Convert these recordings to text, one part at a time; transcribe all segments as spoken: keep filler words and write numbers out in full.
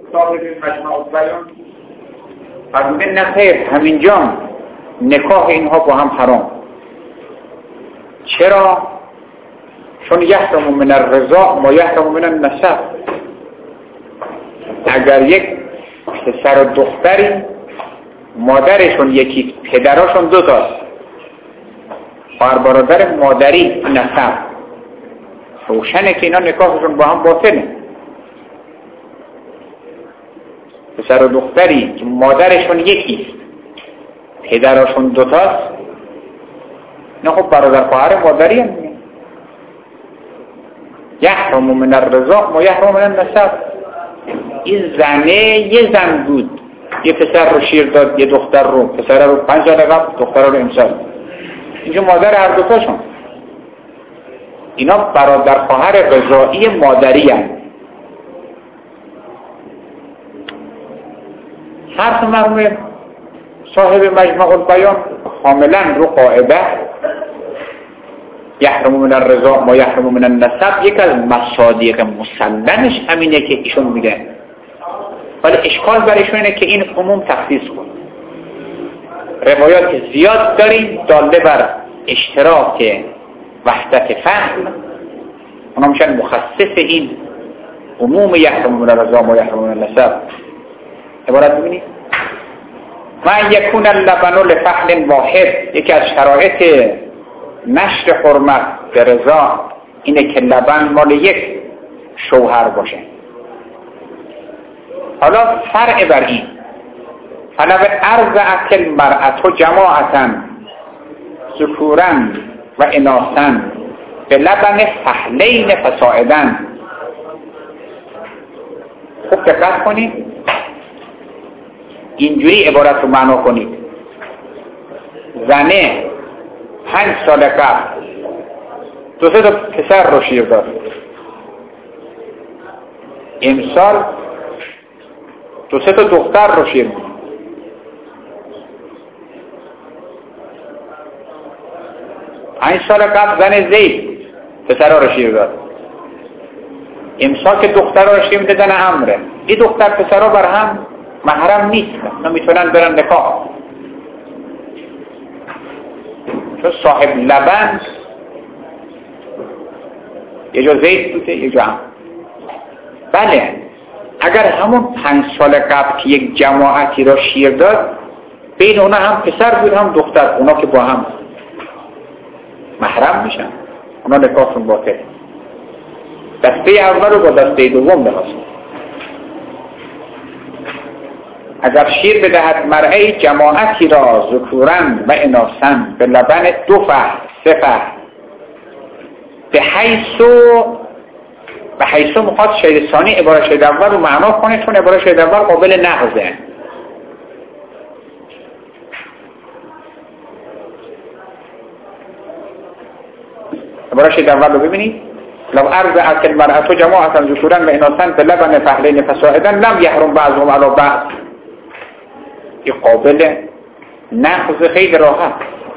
صاحب مجمع البیان فرموده نه خیر، همینجا نکاح اینها با هم حرام. چرا؟ چون یحرم من الرضاع ما یحرم من النسب. اگر یک پسر و دختری مادرشون یکی، پدراشون دو تاست، خواهر برادر مادری نسب، روشنه که اینا نکاحشون با هم باطله. پسر و دختری که مادرشون یکیست، پدراشون دو تاست، نه خب برادر خواهر مادری هم میگه یحرم من الرضاع ما یحرم من النسب. این زنه یه زن بود، یه پسر رو شیر داد، یه دختر رو، پسر رو پنج سال قبل، دختر رو امسال. اینجا مادر هر دوتاشون، اینا برادر خواهر رضاعی مادری هم. حرف مرموم صاحب مجمع البیان کاملا رو قاعده یحرم من الرضاع ما یحرم من النسب، یک از مصادیق مسلمش همینه که ایشون میگه، ولی اشکال برایشون اینه که این عموم تخصیص کن. روایات زیاد داریم داله بر اشتراک وحدت فهم، اونا میشن مخصص این عموم یحرم من الرضاع ما یحرم من النسب. عبارت ببینید ما یکون اللبن لفحل واحد، یکی از شرایط نشر حرمت به رضا اینه که لبن مال یک شوهر باشه. حالا فرع بر این فلو ارز اکل مرأت جماعتا ذکورا و اناثا به لبن فحلین فساعدن. خوب دقت کنید، اینجوری عبارت رو معنا کنید. زنه پنج سال قبل دو سه تا پسر رو شیر داد، امسال دو سه تا دختر رو شیر داد. پنج سال قبل زن زید پسر رو شیر داد، امسال که دختر رو شیر میده زن عمره. این دختر پسر رو بر هم محرم نیستن، نمیتونن برن نکاح، چون صاحب لبن یه جا زید بوده یه جا هم. بله اگر همون پنج سال قبل که یک جماعتی را شیر داد، بین اونا هم پسر بود هم دختر، اونا که با هم محرم میشن، اونا نکاحشون باطل. دسته اول رو با دسته دوم بناسن. اگر شیر بدهد مرعی جماعتی را ذکورن و اناثن به لبن دو فحل سه فحل به حیثو به حیثو مخواد شهید ثانی عبارت شهید اول رو معنا کنه، چون عبارت شهید اول قابل نقضه. عبارت شهید اول رو ببینید لو ارز اکل مرأتو جماعتا ذکورن و اناثن به لبن فحلین فساعدن لم یحرم بعضهم علی بعض. این قابل نقض خیلی راحت.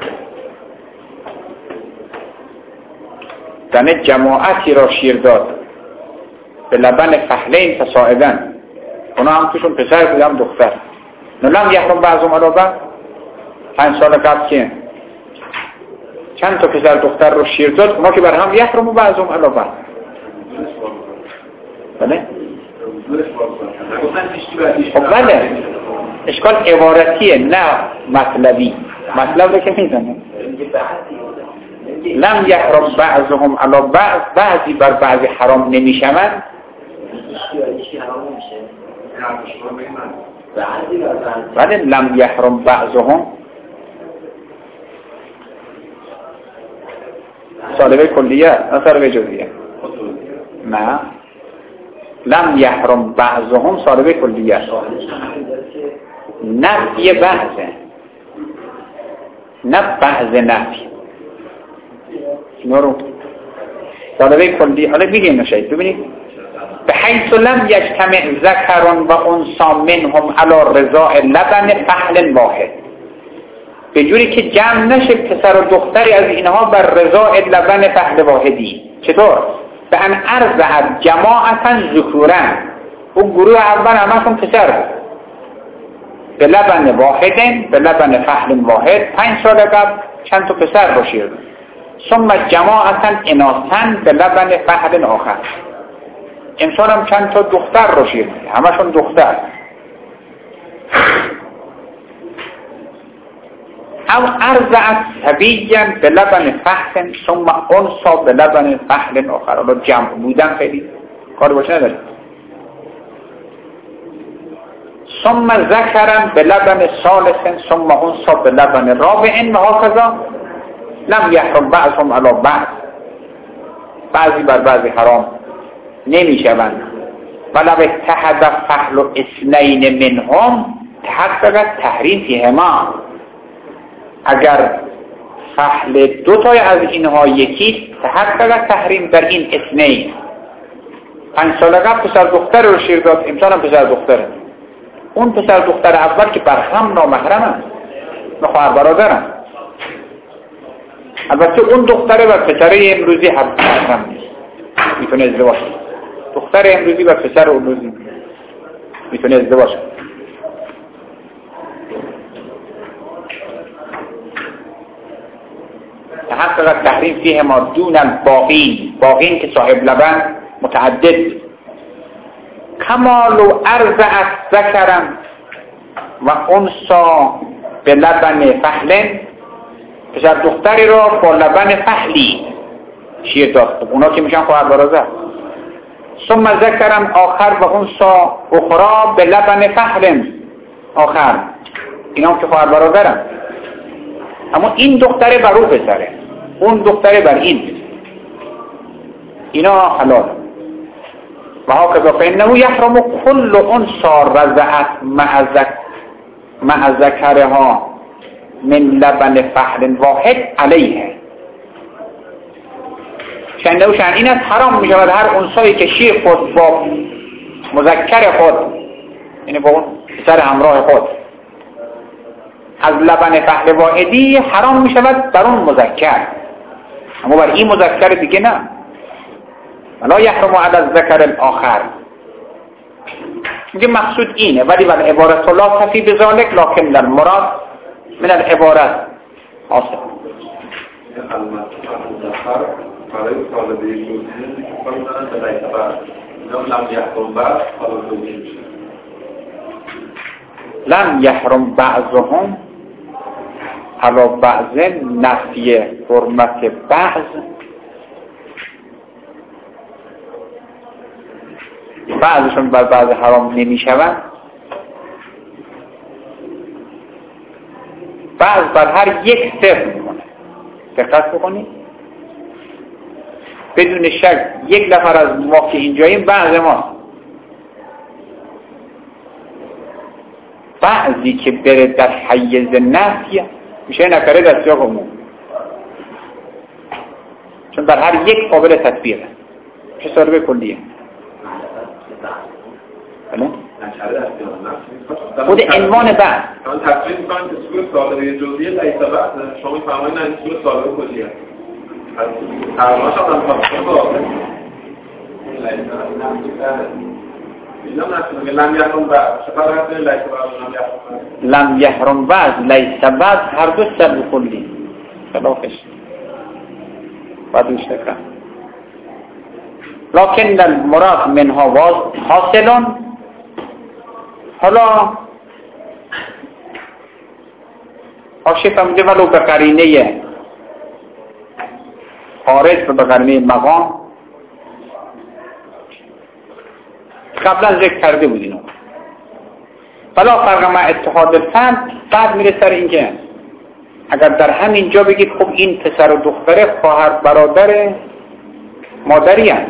زن جماعتی را شیر داد به لبن فحلین فساعدن، اونا هم توشون پسر بود هم دختر، لم یحرم بعضهم علی بعض. پنج سال قبل که چند تا پسر دختر رو شیر داد، اونا که بر هم یحرم بعضهم علی بعض. بله؟ خب بله، اشکال عبارتیه نه مطلبی. مطلب رو که میزنه لم یحرم بعضهم علی بعض، بعضی بر بعضی حرام نمیشوند. بله لم یحرم بعضهم سالبه کلیه نه سالبه جزئیه. نه لم یحرم بعضهم سالبه کلیه، نفی بعضه نه بعض نفی. اینا رو سالبه کلیه. حالا میگیم نشید ببینید به حیث لم یجتمع ذکر و انثی منهم علی رضاع لبن فحل واحد، به جوری که جمع نشه پسر و دختری از اینها بر رضاع لبن فحل واحدی. چطور؟ به ان ارضعت جماعتا ذکورن، اون گروه اول همشون پسر بود، به لبن واحدن، به لبن فحل واحد، پنج سال قبل چند تا پسر رو شیر داد. ثم جماعتا اناثا به لبن فحل آخر، امسال هم چند تا دختر رو شیر داد، همشون دختر. او ارضعت سبیا به لبن فحل ثم انثى به لبن فحل آخر. حالا جمع بودن خیلی کار باشه نداره. ثم ذکرن به لبن ثالث ثم انثى به لبن رابع و هكذا لم یحرم بعضهم علی بعض. بعضی بر بعضی حرام نمی شوند. ولو اتحد فحل اثنین منهم تحقق تحریم فیهما. اگر فحل دو تای از اینها یکی تحقق تحریم در این اثنین. پنج سال قبل پسر دختر رو شیر داد، امسال هم پسر دختره. اون پسر دختر اول که بر هم نامحرم هست، نه خواهر برادرم. البته اون دختره و پسره امروزی هم نیست، میتونه ازدواج کنه. دختر امروزی و پسر امروزی میتونه ازدواج کنه. تحقق تحریم فیه ما دون الباقین، باقین که صاحب لبن متعدد. کمال و ارضعت ذکرن و انثى به لبن فحلن، پسر دختری را با لبن فحلی شیر داد، اونا که میشن خواهر برادر. ثم ذکرن آخر و انثى اخرى به لبن فحلن آخر، اینا هم که خواهر برادرن. اما این دختره بر او پسره، اون دختره بر این، اینا حلال. و هكذا فإنه يحرم كل انثى رضعت مع ذكرها من لبن فحل واحد عليه. شنده شن این از حرام می شود هر انثایی که شیر خود با مذکر خود، یعنی با اون پسر همراه خود، از لبن فحل واحدی حرام می شود بر اون مذکر، اما بر این مذکر دیگه نه. ولا يحرم على الذكر الاخر. میگه مقصود اینه، ولی ولی عبارت لا تفی بذالک لكن المراد من العبارت حاصل. برای طالبه جزئی که می‌کنن به اعتبار لم يحرم بعض لم يحرم بعضهم على بعض نفی حرمت بعض. بعضشون بر بعض حرام نمی شوند، بعض بر هر یک صفر میمونه. دقت بکنید، بدون شک یک نفر از ما که اینجاییم بعض ما، بعضی که بره در حیز نفی میشه نکره در سیاق عموم، چون در هر یک قابل تطبیقه، میشه صاحب کلیه. بله؟ خود عنوان بعد من تصویر میکنم که سوی سالبه جزئیه لیس بعد، شما میفرمایید نه سوی سالبه کلیه ترماش هم هم خواهد لم یحرم بعد لم یحرم بعد لیس بعد هر دو سر کلی خلافش بعدش تکرم. لكن المراد منها حاصل. حالا آشی فهمیده ولو به قرینه خارج و به قرینه مقام قبلا ذکر کرده بودیم. فلا فرق مع اتحاد الفرد. بعد میره سر اینکه اگر در همین جا بگید خب این پسر و دختره خواهر برادر مادری هست،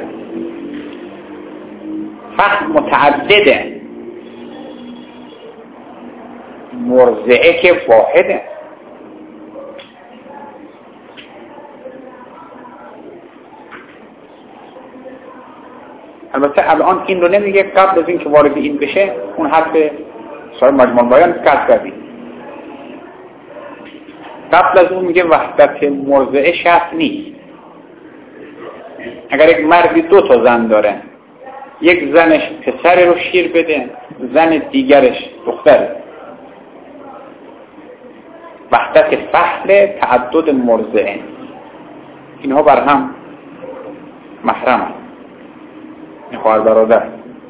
فقط متعدده، مرضعه که واحده. البته الان این رو نمیگه، قبل از این که وارد این بشه اون حرف صاحب مجموع بیان کس کردیم. قبل از اون میگه وحدت مرضعه شرط نیست. اگر یک مردی دو تا زن داره یک زنش پسر رو شیر بده، زن دیگرش دختر. وحدت فحل، تعدد مرضعه، اینها بر هم محرم، این خواهر برادر.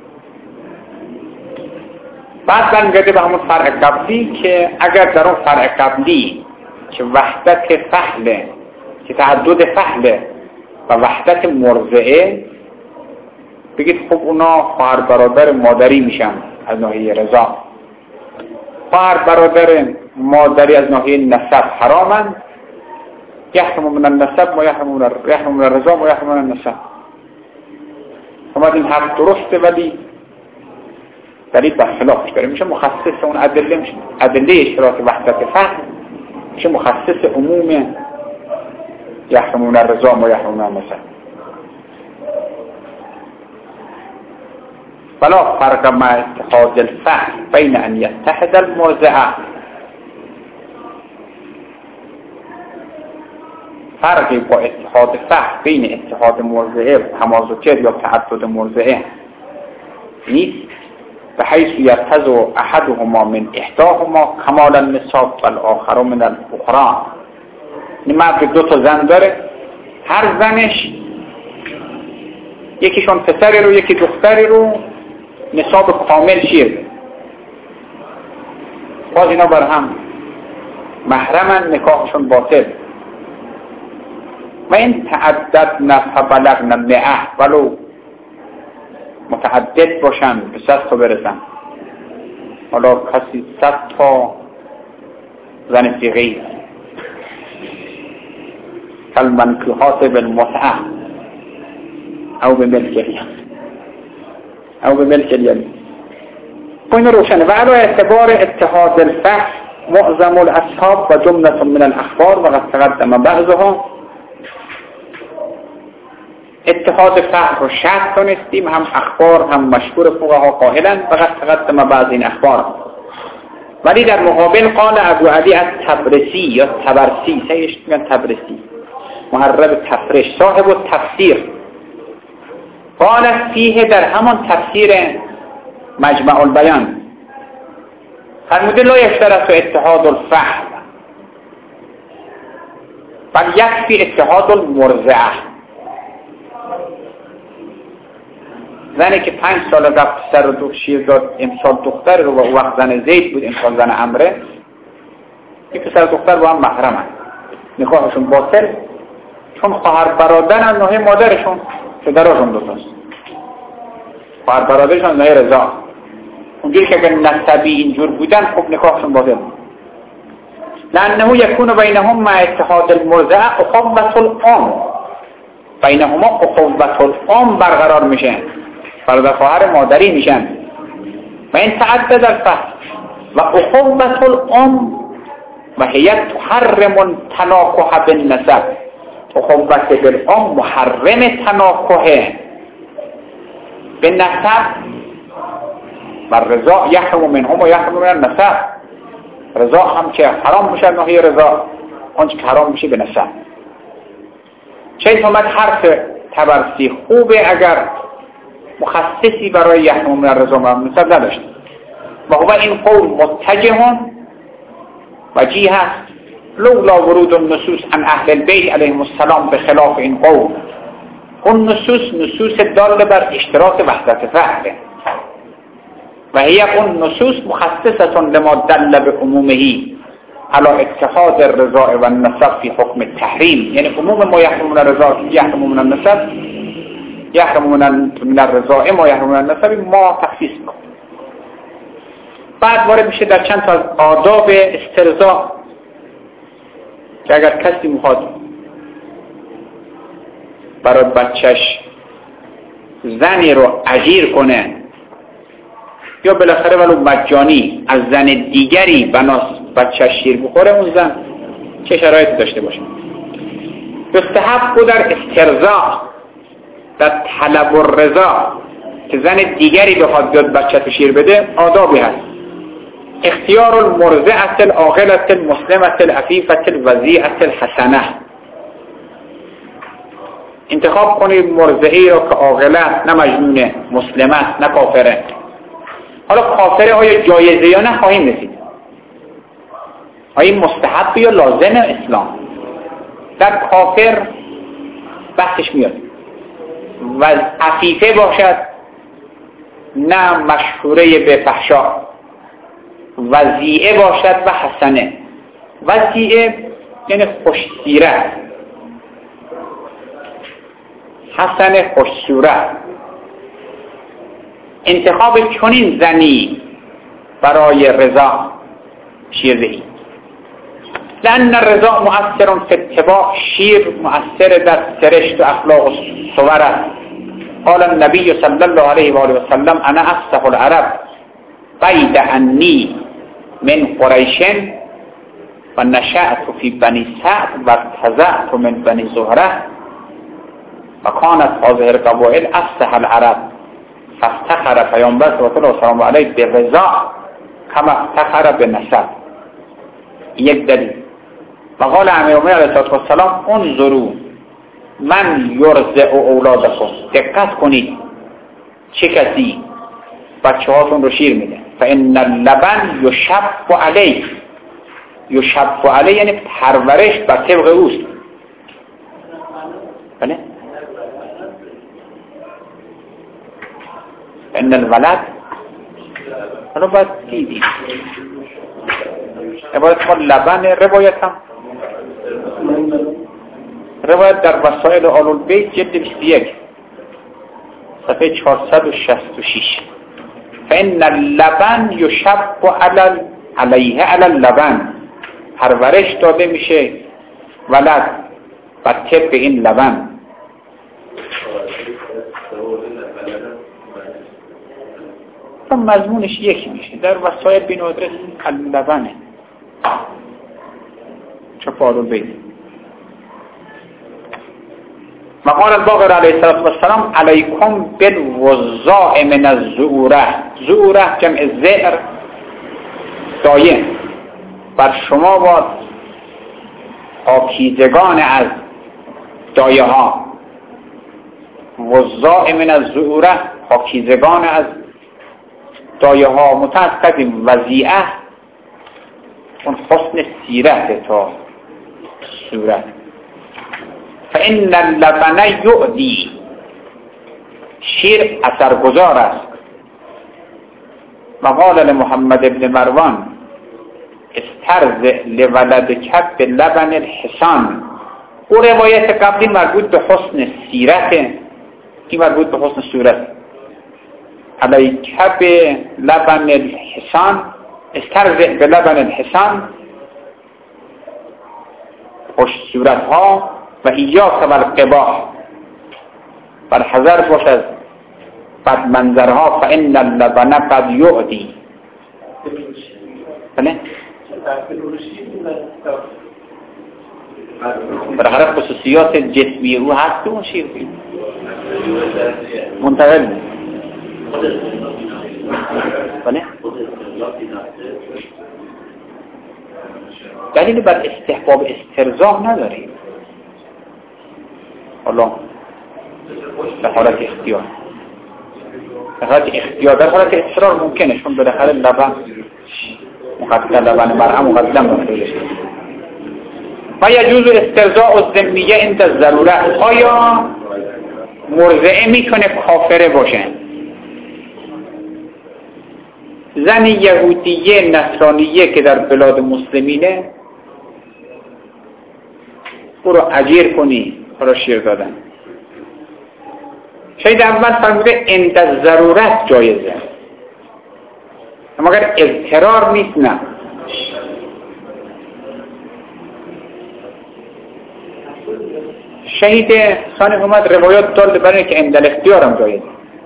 بعد برمیگرده به همون فرع قبلی که اگر در اون فرع قبلی که وحدت فحله، که تعدد فحله و وحدت مرضعه، بگید خب اونا خواهر برادر مادری میشن از ناحیه رضا. خواهر برادر مادری از ناحیه نسب حرامن، یحرم من النسب و یحرم من الرضا و یحرم من النسب. اومد این حرف درسته ولی دلیل برخلافش داره، میشه مخصص اون ادله، میشه ادله اشتراک وحدت فهم، میشه مخصص عموم یحرم من الرضا و یحرم من النسب. فلا فرق مع اتحاد الفهم بین ان یتحد المرضعه. فرقی با اتحاد فهم بین اتحاد مرضعه و تمازوکر یا تعدد مرضعه نیست، به حیث یرتض احدهما من احداهما کمال النساب و الاخر من الاخرى. این مرد دو تا زن داره، هر زنش یکیشون پسری رو یکی دختری رو نساب کامل شیر، باز اینا بر هم محرمن، نکاحشون باطل. و این تعدد فبلغن مئه، ولو متعدد باشن به صد تا برسن. حالا کسی صد تا زن فقیه کالمنکوحات بالمتعه او به ملک الیم او به ملک الیم. این روشنه. و علی اعتبار اتحاد الفحش معظم الاصحاب و جملة من الاخبار و قد تقدم بعضها. اتحاد فحش رو شرط دانستیم، هم اخبار هم مشهور فقها قائلن و قد تقدم بعض این اخبار. ولی در مقابل قال ابو علی الطبرسی یا طبرسی، سیش میگن طبرسی، محرب تفرش، صاحب التفسیر، قال فیه، در همان تفسیر مجمع البیان فرموده لا یشترط اتحاد الفحل بل یکفی اتحاد المرضعه. زنی که پنج سال قبل سر و دو شیر داد، امسال دختر رو، و او وقت زن زید بود امسال زن عمره، این پسر دختر با هم محرمن، نکاحشون باطل، چون خواهر برادرن از ناحیه مادرشون، پدرشون دوتاست، خواهر برادرشون از ناحیه رضا. اونجوری که اگر نسبی اینجور بودن خب نکاحشون باطل. لانه یکون بینهم مع اتحاد المرضعه اخوة الام، بینهما اخوة الام برقرار میشن، برادر خواهر مادری میشن. و این تعدد الفحش و اخوة الام و هي تحرم تناکح بالنسب. اخوة بالام محرم تناکح بالنسب و رضا یحرم منهم و یحرم من النسب. رضا هم که حرام میشه ناحیه رضا، آنچه که حرام میشه به نسب. چه اومد حرف طبرسی خوبه اگر مخصصی برای یحرم من الرضا و النسب نداشت. و هو این قول متجهون وجیه است لولا ورود النصوص عن اهل البیت علیهم السلام به خلاف این قول. اون نصوص نصوص دال بر اشتراک وحدت فحله و هي اون نصوص مخصصة لما دل به عمومهی على اتحاد الرضاع و النسب فی حکم التحریم. یعنی عموم ما یحرم من الرضاع یحرم من النسب، یحرم من الرضاع ما یحرم من النسب، ما تخصیص میکنیم. بعد وارد میشه در چند تا از آداب استرضاع که اگر کسی میخواد برای بچهش زنی رو اجیر کنه یا بالاخره ولو مجانی از زن دیگری بناس بچه شیر بخوره، اون زن چه شرایطی داشته باشه؟ مستحب بود در استرضاع، در طلب الرضا که زن دیگری بخواد بیاد بچه شیر بده، آدابی هست. اختیار المرضعة العاقلة المسلمة العفیفة الوضیعة الحسنة. انتخاب کنید مرضعی را که عاقله، نه مجنونه، مسلمه، نه کافره. حالا کافره آیا جایزه یا نه خواهیم رسید. آیا مستحب یا لازم اسلام؟ در کافر بحثش میاد. و عفیفه باشد نه مشهوره به فحشا، وضیعه باشد و حسنه. وضیعه یعنی خوش‌سیرت، حسن خوش‌صورت. انتخاب چنین زنی برای رضا شیرزهی، لأن الرضا مؤثر فی اتباع. شیر مؤثر در سرشت و اخلاق و صور است. قال النبی صلی الله علیه و آله و سلم انا افصح العرب بید انی من قریش و نشأت فی بنی سعد و ارتضعت من بنی زهره و کانت هذه القبائل افصح العرب فافتخر پیامبر صلی الله علیه و سلم علیه بالرضا کما افتخر بالنسب. یک دلیل. و قال امیرالمومنین علیه السلام انظروا من یرضع اولادکم، دقت کنید چه کسی بچه هاتون رو شیر میده. فان اللبن یشب علیه، یشب علیه یعنی پرورش بر طبق اوست. بله؟ ان الولد، حالا باید دیدید عبارت ما لبن. روایت هم روایت در وسائل آل البیت جلد بیست و یک صفحه چهارصد و شصت و شش. فإن اللبن یشب علی علیه علی اللبن، پرورش داده میشه ولد بر طبق این لبن. مضمونش یکی میشه. در وسائل بین ادرس اللبنه چپ آل البیت. مقال الباقر علیه السلام علیکم بالوضاء من الزعوره. زعوره جمع زعر، دایم. بر شما با پاکیزگان از دایه ها. وضاء من الزعوره، پاکیزگان از دایه ها. متأسفیم وضیعه اون حسن سیرت تا صورت. فإن اللبن یعدی، شیر اثرگذار است. وقال لمحمد ابن مروان استرزع لولدک بلبن الحصان. او روایت قبلی مربوط به حسن سیرت، این مربوط به حسن صورت. علیک بلبن الحصان، استرزع بلبن الحصان، خوش صورت ها. و ایاک والقباح، بر حذر باش از بد منظرها. فإن اللبن قد یعدی. بله؟ برای خصوصیات جسمی او هست اون شیر منتقل. بله؟ دلیل بر استحباب استرضاع نداریم. حالا در حالت اختیار، در حالت اختیار در حالت اصرار ممکنه، چون بالاخره لبن مقدم لبن مرهم مقدم مفعولش. و یجوز استرضاع الذمیه عند الضروره. آیا مرضعه میتونه کافره باشه؟ زن یهودیه نصرانیه که در بلاد مسلمینه، او رو اجیر کنی را شیر دادن. شاید اول فرموده عند الضرورت جایزه، اما اگر اضطرار نیست نه. شهید ثانی اومد روایات دال برای که عند الاختیار هم جایزه.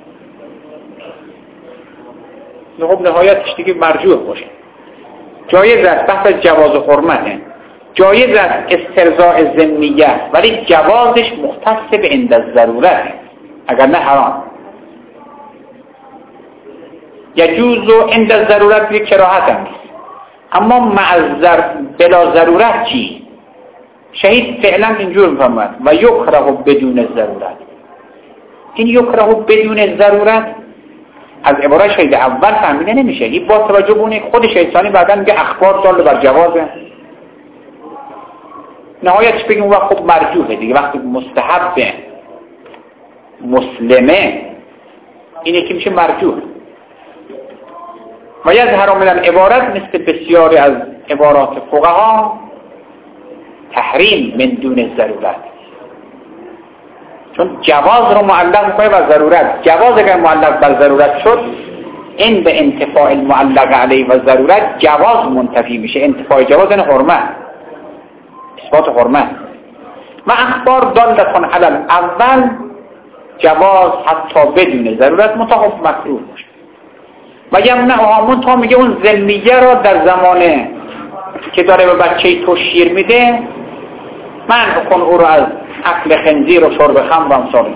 خب نهایتش دیگه مرجوح باشه. جایز است، بحث جواز و حرمته. جایز است استرضاع ذمیه، ولی جوازش مختص به عند الضرورت، اگر نه حرام. یجوز و عند الضرورت یک کراهت هم نیست. اما مع بلا ضرورت چی؟ شهید فعلا اینجور میفهمد و یکره بدون ضرورت. این یکره بدون ضرورت از عبارت شهید اول فهمیده نمیشه. این با توجه به اون خود شهید ثانی بعدن میگه اخبار دال بر جوازه، نهایتش بگیم اون وقت خب مرجوحه دیگه. وقتی مستحب مسلمه اینه که میشه مرجوح. و یظهر من العبارت مثل بسیاری از عبارات فقها تحریم من دون ضرورت، چون جواز رو معلق میکنه بر ضرورت. جواز اگر معلق بر ضرورت شد این به انتفاع المعلق علیه و ضرورت جواز منتفی میشه. انتفاع جواز این حرمت، اثبات حرمت. و اخبار دالتون علی الاول جواز حتی بدون ضرورت متخف مکروه باشه. و یمنعها منتها میگه اون ذمیه را در زمانه که داره به بچه تو شیر میده منع کن او را از اکل خنزیر و شرب خمر و امثال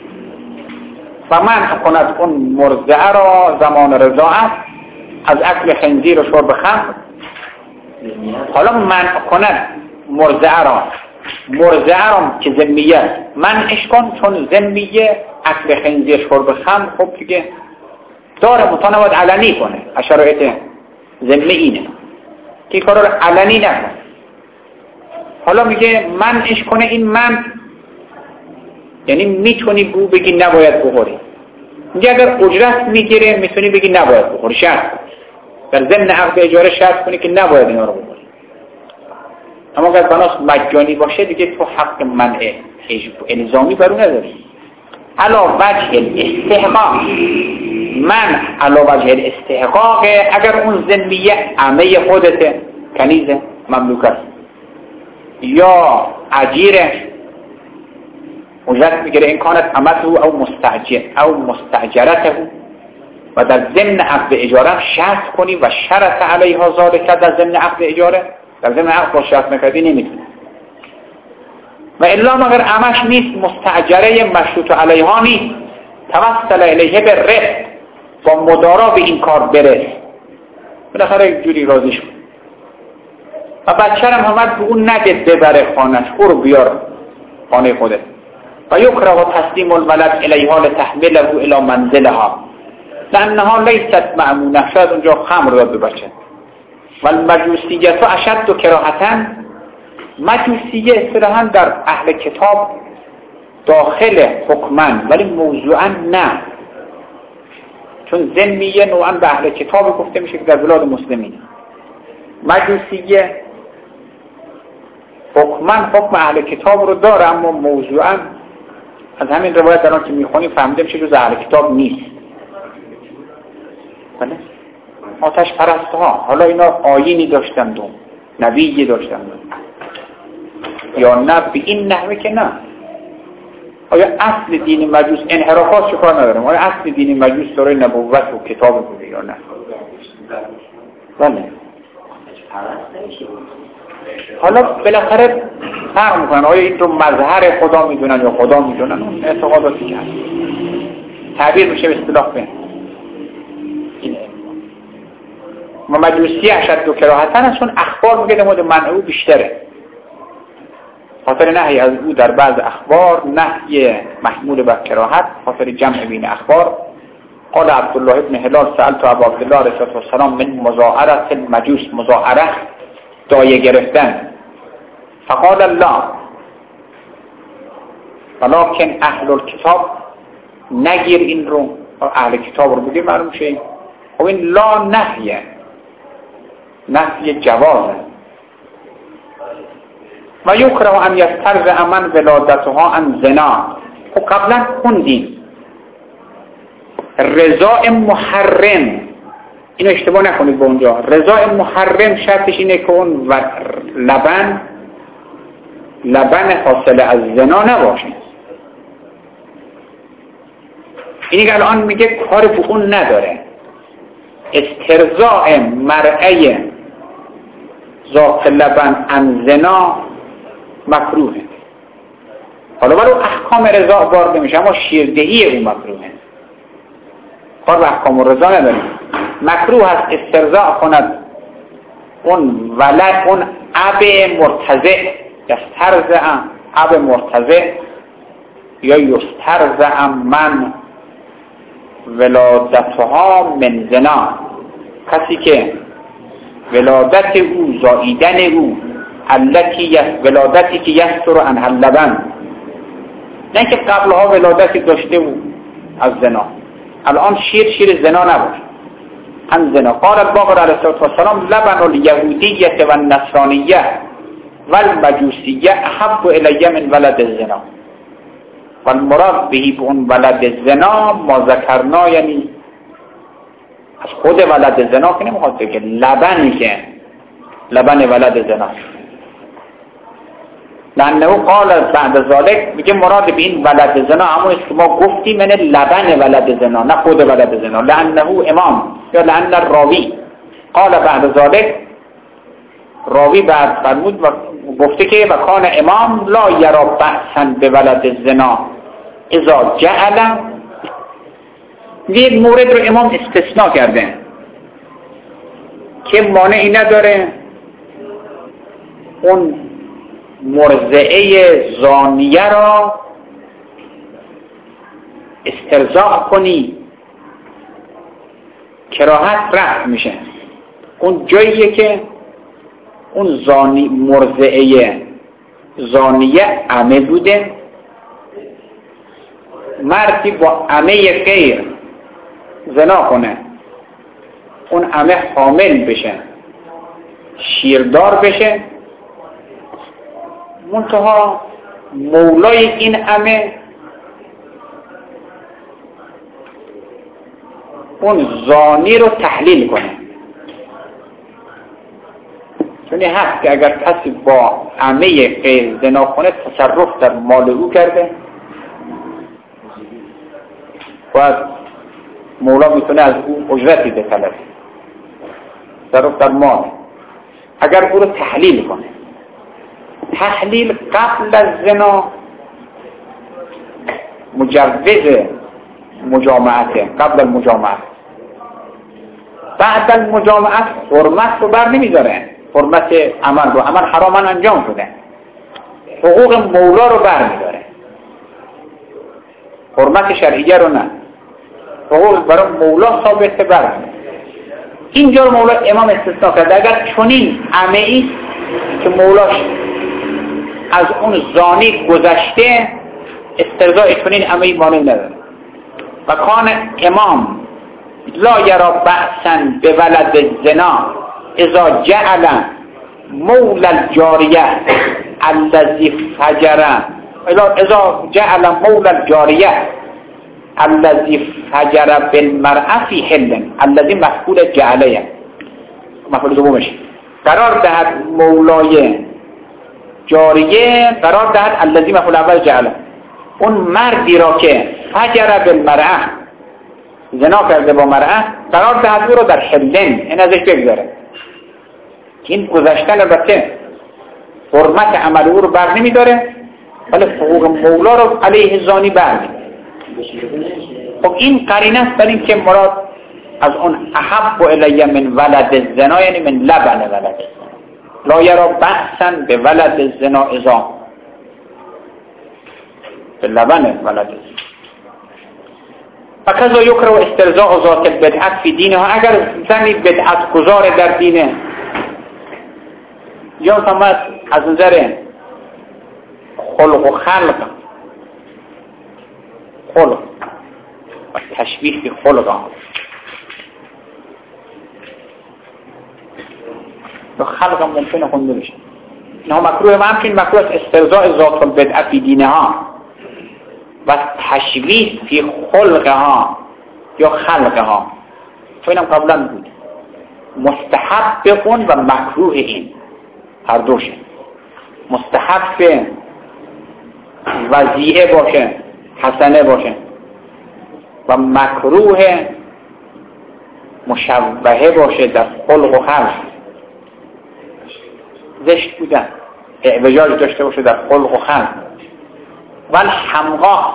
و منع کند اون مرضعه را زمان رضاعت از اکل خنزیر و شرب خمر. حالا منع کند مرضعه را، مرضعه را که ذمیه منعش کن، چون ذمیه اکل خنزیر شرب خمر خب دیگه داره متناول علنی کنه. شرایط ذمی اینه که کارا رو علنی نکنه. حالا میگه منعش کنه. این من یعنی میتونی بو بگی نباید بخوری. میگه اگر اجرت میگیره میتونی بگی نباید بخوری، شرط در ضمن عقد اجاره شرط کنی که نباید اینا رو بخوری. اما اگر بناس مجانی باشه دیگه تو حق منع الزامی بر اون نداری. علا وجه الاستحقاق، من علا وجه الاستحقاق اگر اون ذمیه عمه خودته، کنیزه، مملوک است یا اجیره اجرت میگیره، این کانت عمته او مستعجر او مستعجرته و در ضمن عقد اجاره شرط کنی و شرط علیها ذالک در ضمن عقد اجاره، در ضمن عقد با شرط نکردی نمیتونه. و الا مگر عمش نیست، مستعجره مشروط علیها نیست، توسل الیه به رفق با مدارا به این کار برس، بالاخره یک جوری راضی شد و بچه هم همت به اون نده ببره خانش، او رو بیار خانه خوده. و یکره تسلیم الولد الیها لتحمله الی منزلها لانها لیست مأمونه، شاید اونجا خمر داد به بچه. و المجوسیت اشد و کراهتا، مجوسیه اصطلاحاً در اهل کتاب داخل حکمن ولی موضوعاً نه، چون ذمیه نوعاً به اهل کتاب گفته میشه که در بلاد مسلمین. مجوسیه حکمن حکم اهل کتاب رو داره اما موضوعاً از همین روایت در آن که میخونی فهمیده میشه جز اهل کتاب نیست. بله؟ آتش پرست ها حالا اینا آیینی داشتند و نبیی داشتند یا نه به این نحوه که نه. آیا اصل دین مجوس انحرافات چه کار ندارم؟ آیا اصل دین مجوس سوره نبوت و کتاب بوده یا نه؟ بله. حالا بالاخره فرق میکنن آیا این رو مظهر خدا میدونن یا خدا میدونن، اون اعتقاداتی که هست تعبیر میشه به اصطلاح به این. و مجوسی اشد و کراهتن است، چون اخبار میگه در مورد منع او بیشتره، خاطر نهی از او در بعض اخبار نهی محمول بر کراهت، خاطر جمع بین اخبار. قال عبدالله ابن هلال سألت ابو عبدالله علیه السلام من مزاعرت المجوس، مزاعره دایه گرفتن، فقال الله ولكن اهل الكتاب، نگیر این رو، اهل کتاب رو بگیر معلوم شه. خب این لا نهیه، نهی جوازه. و یکره ان یسترضع من ولادتها عن زنا. خب قبلا خوندیم رضاء محرم، اینو اشتباه نکنید با اونجا. رضاء محرم شرطش اینه که اون لبن لبن حاصل از زنا نباشه. اینی که الان میگه کار به اون نداره. استرضاء مرعی ذات لبن عن زنا مکروهه. حالا ولو احکام رضا وارد نمیشه اما شیردهی اون مکروهه، کار به احکام رضا نداریم. مکروه است استرضاء کند اون ولد، اون اب مرتضع یسترزع اب مرتزع یا یسترزع من ولادتها من زنا، کسی که ولادت او زاییدن او التي ولادتی که یستر عنها اللبن، نه که قبلها ولادتی داشته بود از زنا، الان شیر شیر زنا نباشه هم زنا. قال الباقر علیه السلام لبن الیهودیه و النصرانیه و المجوسیه احب الی من ولد الزنا، و المراد بهی به اون ولد زنا ما ذکرنا، یعنی از خود ولد زنا که نمیخواد بگه، لبنی که لبن ولد زنا. لانه قال بعد ذلك، میگه مراد به این ولد زنا همون است که ما گفتیم من لبن ولد زنا، نه خود ولد زنا. لانه امام یا لان الراوی قال بعد ذلك، راوی بعد فرمود و گفته که و کان امام لا یرا بأسا به ولد الزنا اذا جعل، این مورد رو امام استثناء کرده که مانعی نداره اون مرضعه زانیه را استرضاع کنی، کراهت رفع میشه. اون جاییه که اون زانی مرضعه زانیه عمه بوده، مردی با عمه غیر زنا کنه، اون عمه حامل بشه، شیردار بشه، منتها مولای این عمه اون زانی رو تحلیل کنه. چون هست که اگر کسی با عمه غیر زنا کنه تصرف در مال او کرده و مولا میتونه از او اجرتی بطلبه، تصرف در مال. اگر او رو تحلیل کنه، تحلیل قبل از زنا مجوز مجامعته، قبل المجامعه. بعد المجامعه حرمت رو بر نمیذاره، حرمت عمل رو، عمل حراما انجام شده، حقوق مولا رو بر میداره، حرمت شرعیه رو نه، حقوق برای مولا ثابت بر میداره. اینجا رو مولا امام استثناء کرده. اگر چنین عمه‌ای که مولاش از اون زانی گذشته، استرضاء چنین عمه‌ای مانع نداره. و کان امام لا یرا بأسا به ولد الزنا اذا جعل مولا الجاریه الذی فجر، اذا جعل مولا الجاریه الذی فجر بالمرأة فی حل، الذی مفعول جعله، مفعول دومش قرار دهد مولای جاریه، قرار دهد الذی مفعول اول جعله، اون مردی را که فجر بالمرأة زنا کرده با مرأة، قرار دهد او را در حلن، این ازش بگذاره. این گذشتن البته حرمت عمل او رو بر نمی داره، ولی حقوق مولا رو علیه زانی بر می داره. خب این قرینه است بر این که مراد از اون احب الی من ولد الزنا، یعنی من لبن ولد الزنا. لا یرا بأسا به ولد الزنا اذا به لبن ولد الزنا. فکذا یکره استرضاء ذات البدعت فی دینها، اگر زنی بدعت گذار در دینه یا تمام از نظر خلق و خلق، خلق و تشبیه به خلق ها، به خلق هم ممکنه خونده بشه، اینها مکروه. و همچنین مکروه استرضاء ذات البدعت فی دینها و تشبیه فی خلقها یا خلقها، تو اینم قبلا بود. مستحب اون و مکروه این هر دوشه. مستحب وضیعه باشه، حسنه باشه، و مکروه مشبهه باشه در خلق و خلق، زشت بودن، اعوجاج داشته باشه در خلق و خلق. ولی حمقا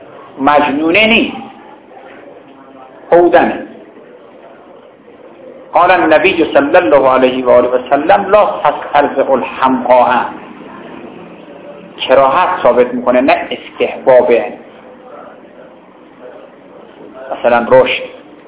مجنونه نیست، خودنه. قال النبی صلی الله علیه و آله و سلم لا تسترزع الحمقاء، کراهت ثابت میکنه نه استحباب. مثلا رشد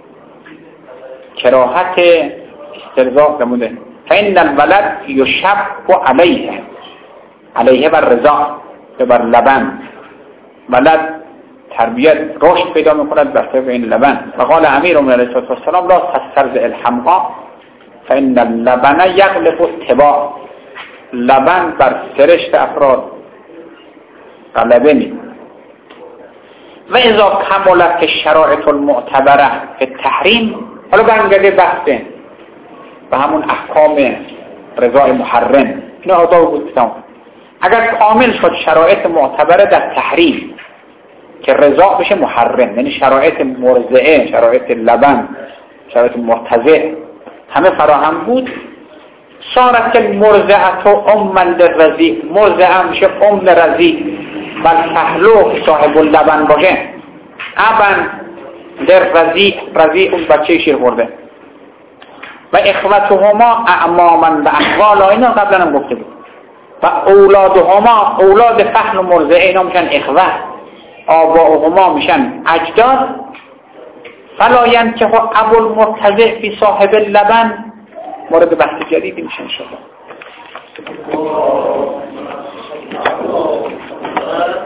کراهت استرزاق نموده. فإن الولد یشب علیه، علیه بر رضا بر لبن، ولد تربیت رشد پیدا میکند بر طبق این لبن. و قال امیرمون علیه السلام لا تسترزع الحمقاء فإن اللبن یغلب الطباع، لبن بر سرشت افراد غلبه می. و اذا کملت شرایط المعتبره به تحریم، حالا برمیگرده بحثه و همون احکام رضای محرم، این آداب بود تمام. اگر کامل شد شرایط معتبره در تحریم که رضا بشه محرم، یعنی شرایط مرضعه، شرایط لبن، شرایط مرتضع همه فراهم بود، صارت که مرضعت و ام للرضیع، مرضعه میشه ام رضیع، بل تحلو صاحب اللبن باشه، ابن در رضیع، رضیع اون بچه شیر خورده. و اخوتهما اعماما و اخوالا، اینا قبلا هم گفته بود. و اولادهما، اولاد فحل و مرضعه اینا میشن اخوه، آباؤهما میشن اجداد. فلا ینکح ابو المرتضع فی صاحب اللبن، مورد بحث جدیدی میشه انشاءالله.